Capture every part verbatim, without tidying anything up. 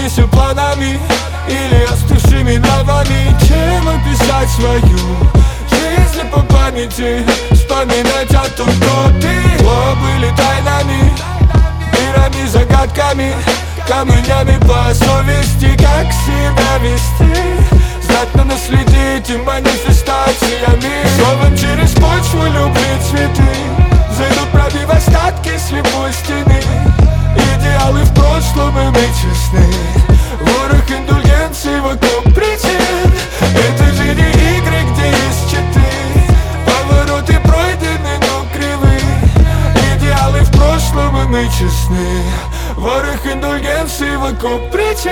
сбившимися планами или остывшими нравами. Чем описать свою жизнь по памяти, вспоминать о том, кто ты. Что были тайнами, мирами, загадками, камнями по совести. Как себя вести, знатно наследить и манифестациями. Словом через почву любви цветы зайдут, пробив остатки слепой стены. Идеалы в прошлом, и мы честны. Ворох индульгенций вокруг причин. Это же не игры, где есть читы. Повороты пройдены, но кривы. Идеалы в прошлом, и мы честны. Ворох индульгенций вокруг причин.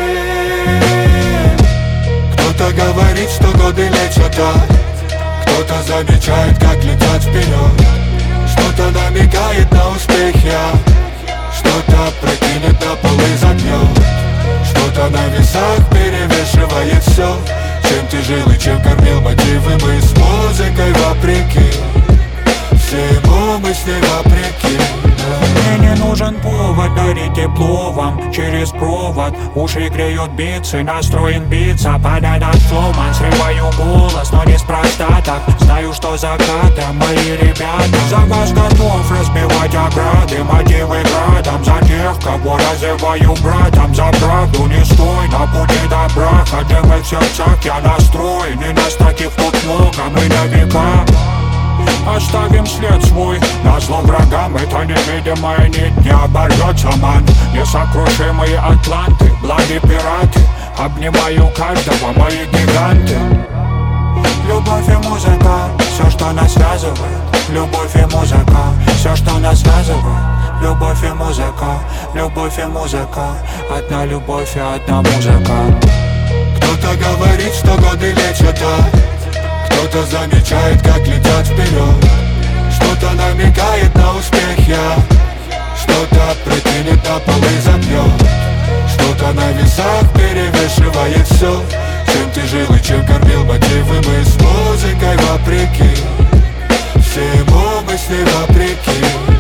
Кто-то говорит, что годы лечат, а кто-то замечает, как летят вперед. Что-то намекает на успехи, а что-то прокинет на пол и забьет. Что-то на весах перевешивает все. Чем тяжел и чем кормил мотивы, мы с музыкой вопреки. Всему мы с ней вопреки. Мне не нужен повод дарить тепло вам через провод. Уши греют битсы, настроен биться. Падай над фломан, срываю голос, но неспроста так. Знаю, что закатом мои ребята. За вас готов разбивать ограды. Мотивы градом за тех, кого называю братом. За правду не стой на пути добра. Хотя мы в сердцах я настроен. И нас таких тут много, мы на века. Оставим след свой, назло врагам. Это невидимая нить, не оборвется ман. Несокрушимые атланты, благи пираты. Обнимаю каждого, мои гиганты. Любовь и музыка, все, что нас связывает. Любовь и музыка, все, что нас связывает. Любовь и музыка, любовь и музыка. Одна любовь и одна музыка. Кто-то говорит, что годы лечат, а кто-то замечает, как летят вперед. Что-то намекает на успехи, а что-то прокинет на пол и забьет. Что-то на весах перевешивает все. Чем тяжел и чем кормил мотивы, мы с музыкой вопреки. Всему мы с ней вопреки.